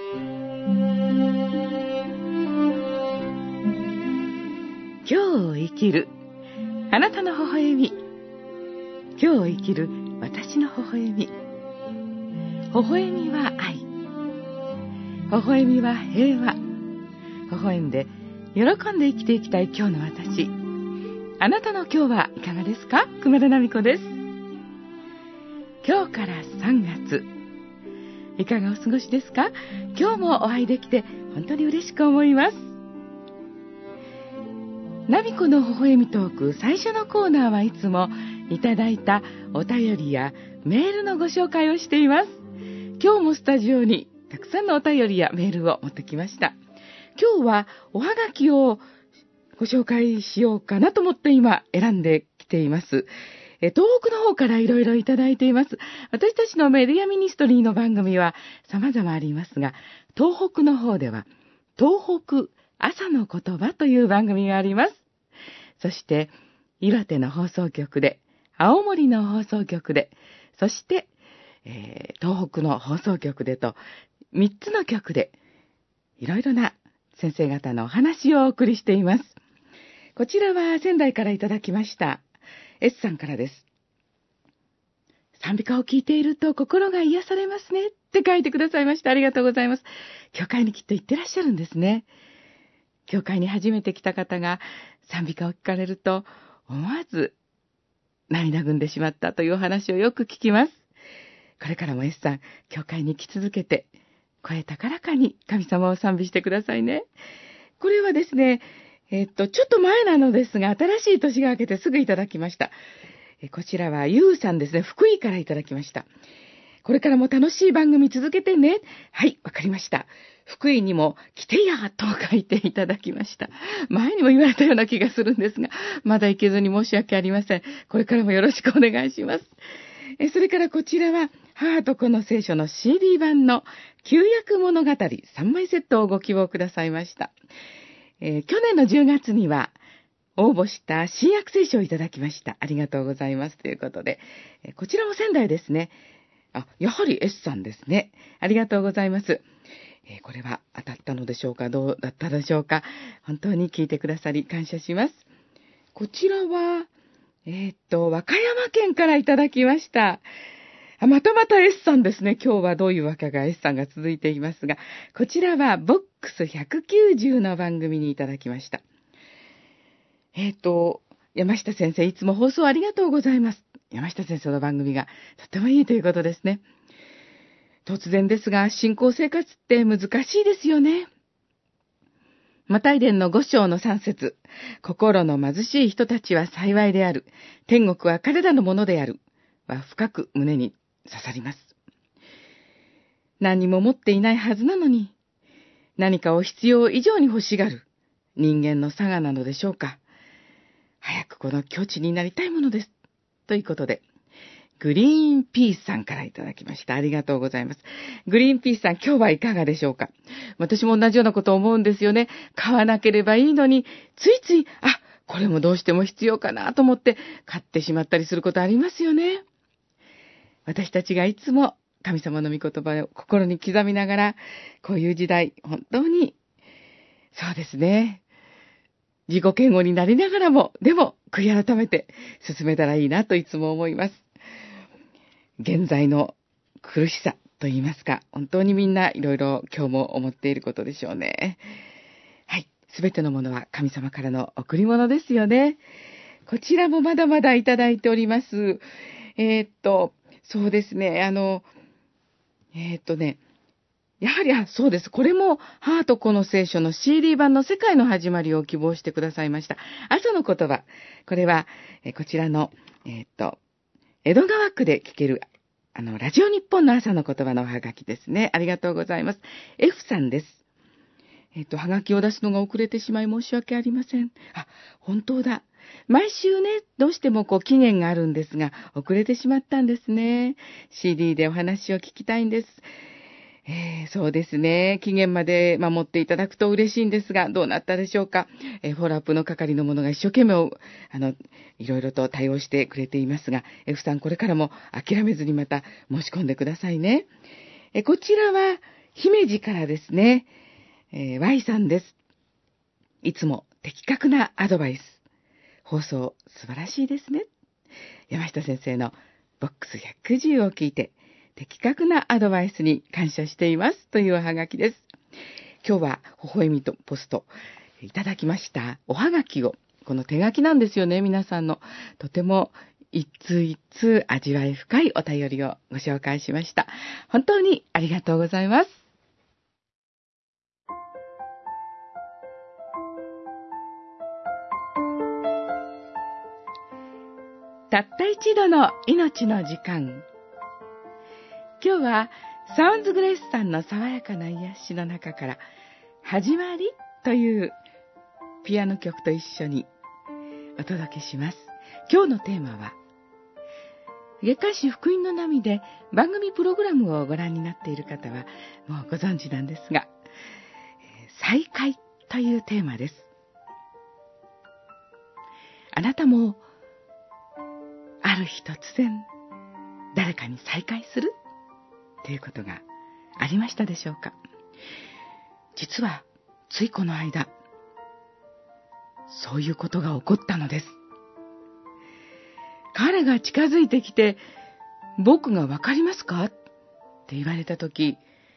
今日を生きるあなたの微笑み。今日を生きる私の微笑み。微笑みは愛。微笑みは平和。微笑んで喜んで生きていきたい今日の私。あなたの今日はいかがですか？熊田奈美子です。今日から3月。いかがお過ごしですか？今日もお会いできて本当に嬉しく思います。ナビコの微笑みトーク、最初のコーナーはいつもいただいたお便りやメールのご紹介をしています。今日もスタジオにたくさんのお便りやメールを持ってきました。今日はおはがきをご紹介しようかなと思って今選んできています。東北の方からいろいろいただいています。私たちのメディアミニストリーの番組は様々ありますが、東北の方では東北朝の言葉という番組があります。そして、岩手の放送局で、青森の放送局で、そして、東北の放送局でと、3つの局で、いろいろな先生方のお話をお送りしています。こちらは仙台からいただきました。S さんからです。賛美歌を聴いていると心が癒されますねって書いてくださいました。ありがとうございます。教会にきっと行ってらっしゃるんですね。教会に初めて来た方が賛美歌を聞かれると思わず涙ぐんでしまったというお話をよく聞きます。これからも S さん、教会に来続けて声高らかに神様を賛美してくださいね。これはですね、ちょっと前なのですが、新しい年が明けてすぐいただきました。こちらはゆうさんですね、福井からいただきました。これからも楽しい番組続けてね。はい、わかりました。福井にも来てやと書いていただきました。前にも言われたような気がするんですが、まだ行けずに申し訳ありません。これからもよろしくお願いします。それからこちらは、母と子の聖書の CD 版の旧約物語3枚セットをご希望くださいました。去年の10月には、応募した新約聖書をいただきました。ありがとうございます。ということで、こちらも仙台ですね。やはり S さんですね。ありがとうございます。これは当たったのでしょうか？どうだったでしょうか？本当に聞いてくださり感謝します。こちらは、和歌山県からいただきました。またまた S さんですね。今日はどういうわけが S さんが続いていますが、こちらはボックス190の番組にいただきました。山下先生、いつも放送ありがとうございます。山下先生の番組がとてもいいということですね。突然ですが、信仰生活って難しいですよね。マタイ伝の5章の3節、心の貧しい人たちは幸いである。天国は彼らのものである。は深く胸に刺さります。何も持っていないはずなのに、何かを必要以上に欲しがる人間の差がなのでしょうか。早くこの境地になりたいものです。ということで、グリーンピースさんからいただきました。ありがとうございます。グリーンピースさん、今日はいかがでしょうか？私も同じようなことを思うんですよね。買わなければいいのに、ついつい、これもどうしても必要かなと思って買ってしまったりすることありますよね。私たちがいつも神様の御言葉を心に刻みながら、こういう時代、本当に、そうですね。自己嫌悪になりながらも、でも悔い改めて進めたらいいなといつも思います。現在の苦しさと言いますか、本当にみんないろいろ今日も思っていることでしょうね。はい。すべてのものは神様からの贈り物ですよね。こちらもまだまだいただいております。そうですね。やはり、そうです。これも、母と子の聖書の CD 版の世界の始まりを希望してくださいました。朝の言葉。これは、こちらの、江戸川区で聞ける、ラジオ日本の朝の言葉のおはがきですね。ありがとうございます。F さんです。はがきを出すのが遅れてしまい申し訳ありません。本当だ。毎週ね、どうしても期限があるんですが、遅れてしまったんですね。CD でお話を聞きたいんです。そうですね。期限まで守っていただくと嬉しいんですが、どうなったでしょうか。フォローアップの係の者が一生懸命いろいろと対応してくれていますが、F さんこれからも諦めずにまた申し込んでくださいね。こちらは、 姫路からですね、Y さんです。いつも的確なアドバイス。放送素晴らしいですね。山下先生のボックス110を聞いて、的確なアドバイスに感謝していますというおはがきです。今日は微笑みとポストいただきましたおはがきを、この手書きなんですよね、皆さんの。とても一通一通味わい深いお便りをご紹介しました。本当にありがとうございます。たった一度の命の時間。今日はサウンズグレースさんの爽やかな癒しの中から、始まりというピアノ曲と一緒にお届けします。今日のテーマは、月刊誌福音の波で番組プログラムをご覧になっている方はもうご存知なんですが、再会というテーマです。あなたもある日突然誰かに再会するということがありましたでしょうか。実はついこの間、そういうことが起こったのです。彼が近づいてきて、僕がわかりますかって言われたとき、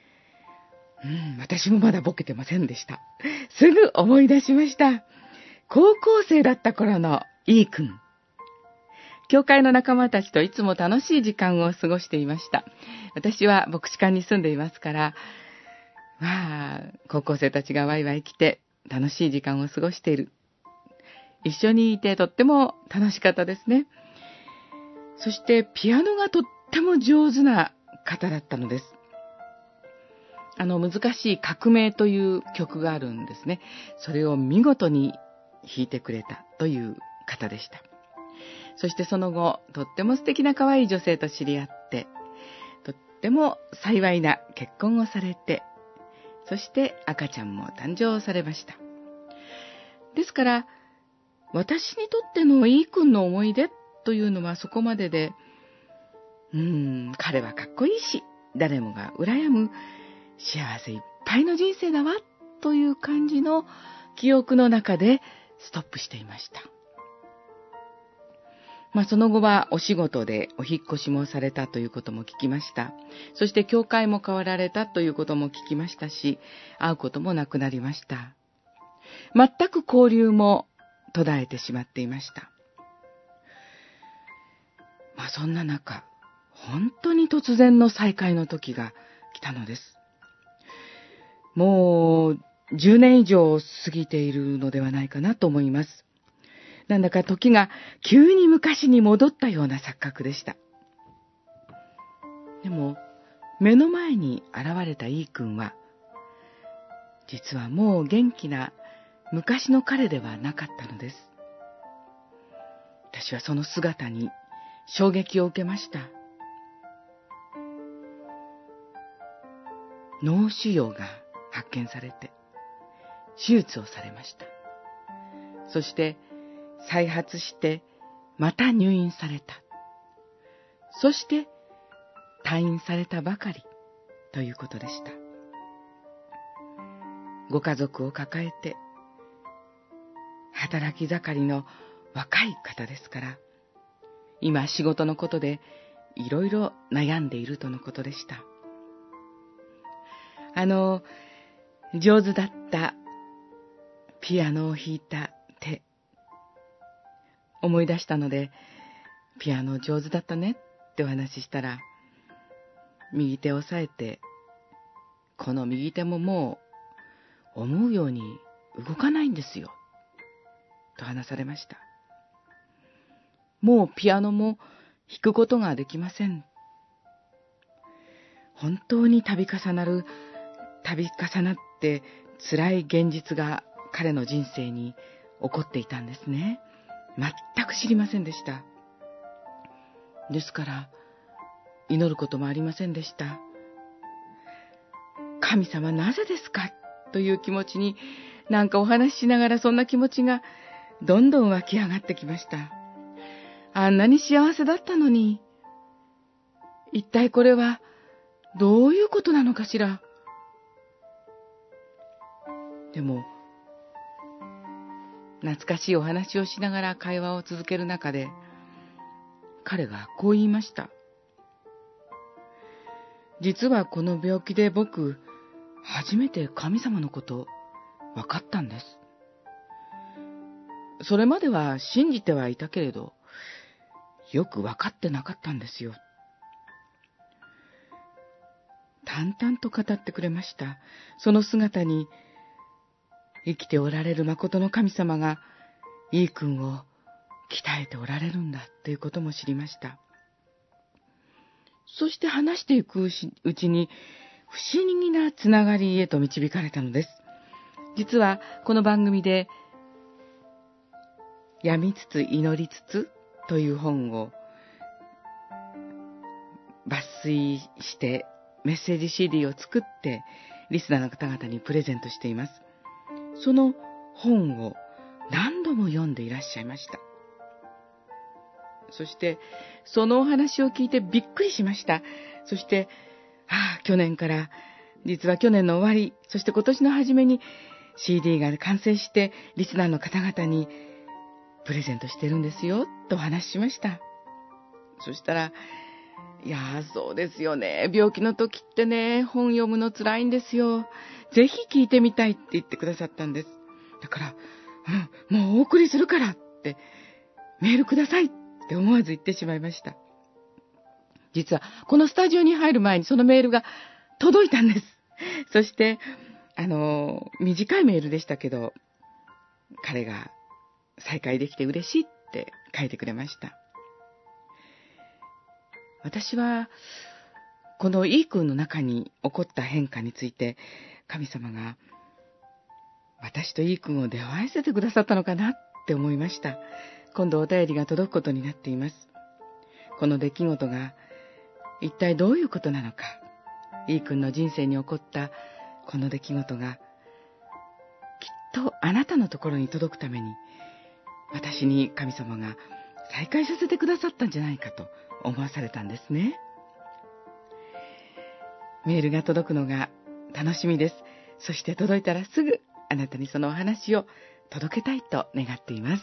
私もまだボケてませんでした。すぐ思い出しました。高校生だった頃のE君。教会の仲間たちといつも楽しい時間を過ごしていました。私は牧師館に住んでいますから、高校生たちがワイワイ来て楽しい時間を過ごしている。一緒にいてとっても楽しかったですね。そしてピアノがとっても上手な方だったのです。難しい革命という曲があるんですね。それを見事に弾いてくれたという方でした。そしてその後、とっても素敵な可愛い女性と知り合って、とっても幸いな結婚をされて、そして赤ちゃんも誕生されました。ですから、私にとってのE君の思い出というのはそこまでで、彼はかっこいいし、誰もが羨む幸せいっぱいの人生だわ、という感じの記憶の中でストップしていました。その後はお仕事でお引っ越しもされたということも聞きました。そして教会も変わられたということも聞きましたし、会うこともなくなりました。全く交流も途絶えてしまっていました。そんな中、本当に突然の再会の時が来たのです。もう10年以上過ぎているのではないかなと思います。なんだか時が急に昔に戻ったような錯覚でした。でも、目の前に現れたE君は、実はもう元気な昔の彼ではなかったのです。私はその姿に衝撃を受けました。脳腫瘍が発見されて、手術をされました。そして、再発してまた入院された。そして退院されたばかりということでした。ご家族を抱えて働き盛りの若い方ですから、今仕事のことでいろいろ悩んでいるとのことでした。上手だったピアノを弾いた手、思い出したので、ピアノ上手だったねってお話ししたら、右手を押さえて、この右手ももう思うように動かないんですよ、と話されました。もうピアノも弾くことができません。本当に度重なって辛い現実が彼の人生に起こっていたんですね。全く知りませんでした。ですから祈ることもありませんでした。神様なぜですかという気持ちに、なんかお話ししながらそんな気持ちがどんどん湧き上がってきました。あんなに幸せだったのに、一体これはどういうことなのかしらでも、懐かしいお話をしながら会話を続ける中で、彼がこう言いました。実はこの病気で僕、初めて神様のこと分かったんです。それまでは信じてはいたけれど、よく分かってなかったんですよ。淡々と語ってくれました。その姿に、生きておられる誠の神様が、イー君を鍛えておられるんだということも知りました。そして話していくうちに、不思議なつながりへと導かれたのです。実はこの番組で、病みつつ祈りつつという本を抜粋してメッセージ CD を作ってリスナーの方々にプレゼントしています。その本を何度も読んでいらっしゃいました。そしてそのお話を聞いてびっくりしました。そして去年から実は去年の終わり、そして今年の初めに CD が完成してリスナーの方々にプレゼントしてるんですよとお話ししました。そしたら、そうですよね。病気の時ってね、本読むの辛いんですよ。ぜひ聞いてみたいって言ってくださったんです。だから、もうお送りするからってメールくださいって思わず言ってしまいました。実はこのスタジオに入る前にそのメールが届いたんです。そして短いメールでしたけど、彼が再会できて嬉しいって書いてくれました。私はこのイー君の中に起こった変化について、神様が私とイー君を出会わせてくださったのかなって思いました。今度お便りが届くことになっています。この出来事が一体どういうことなのか、イー君の人生に起こったこの出来事がきっとあなたのところに届くために、私に神様が再会させてくださったんじゃないかと思わされたんですね。メールが届くのが楽しみです。そして届いたらすぐあなたにそのお話を届けたいと願っています。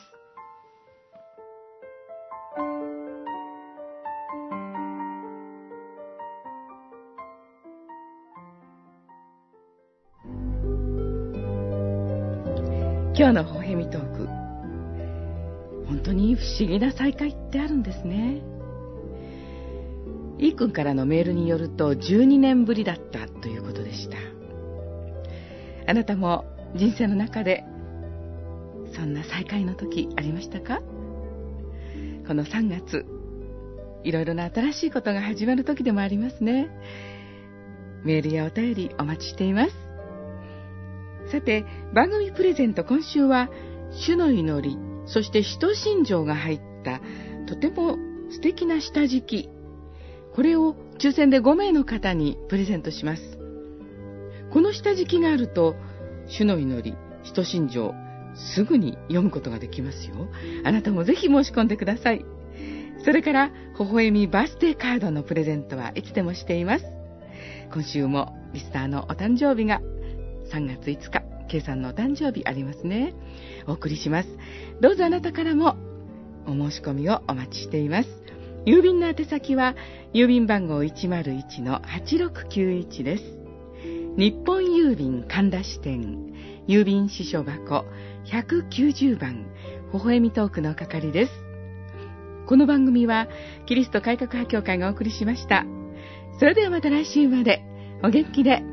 今日のほへみトーク、本当に不思議な再会ってあるんですね。イー君からのメールによると12年ぶりだったということでした。あなたも人生の中でそんな再会の時ありましたか？この3月、いろいろな新しいことが始まる時でもありますね。メールやお便りお待ちしています。さて、番組プレゼント、今週は主の祈り、そして使徒信条が入ったとても素敵な下敷き、これを抽選で5名の方にプレゼントします。この下敷きがあると、主の祈り、使徒信条、すぐに読むことができますよ。あなたもぜひ申し込んでください。それから、微笑みバースデーカードのプレゼントはいつでもしています。今週もリスナーのお誕生日が3月5日、Kさんのお誕生日ありますね。お送りします。どうぞあなたからもお申し込みをお待ちしています。郵便の宛先は郵便番号 101-8691 です。日本郵便神田支店郵便支所箱190番微笑みトークの係です。この番組はキリスト改革派協会がお送りしました。それではまた来週までお元気で。